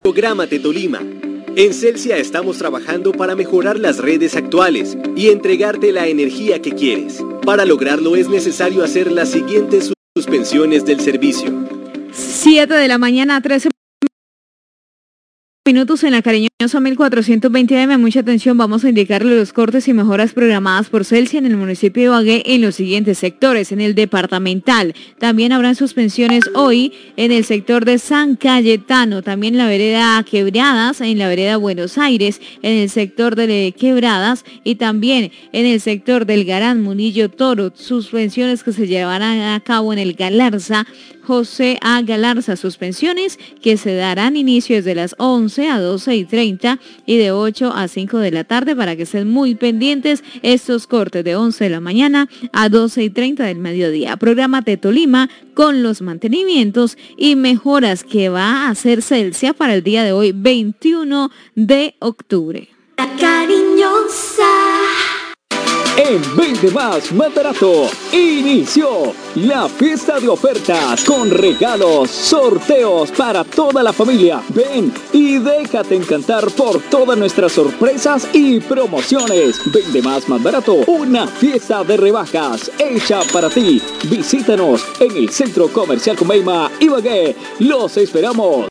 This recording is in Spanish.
Prográmate Tolima. En Celsia estamos trabajando para mejorar las redes actuales y entregarte la energía que quieres. Para lograrlo es necesario hacer las siguientes suspensiones del servicio. 7 de la mañana, 13 minutos en la cariñosa 1420 AM. Mucha atención, vamos a indicarle los cortes y mejoras programadas por Celsia en el municipio de Ibagué en los siguientes sectores. En el departamental también habrán suspensiones hoy en el sector de San Cayetano, también en la vereda Quebradas, en la vereda Buenos Aires, en el sector de Quebradas y también en el sector del Garán Munillo Toro. Suspensiones que se llevarán a cabo en el Galarza José A. Galarza, suspensiones que se darán inicio desde las 11 a 12:30 y de 8 a 5 de la tarde para que estén muy pendientes estos cortes de 11 de la mañana a 12:30 del mediodía. Prográmate Tolima con los mantenimientos y mejoras que va a hacer Celsia para el día de hoy, 21 de octubre. La cariñosa. En Vende Más Barato inició la fiesta de ofertas con regalos, sorteos para toda la familia. Ven y déjate encantar por todas nuestras sorpresas y promociones. Vende Más Barato, una fiesta de rebajas hecha para ti. Visítanos en el Centro Comercial Comeima, Ibagué. Los esperamos.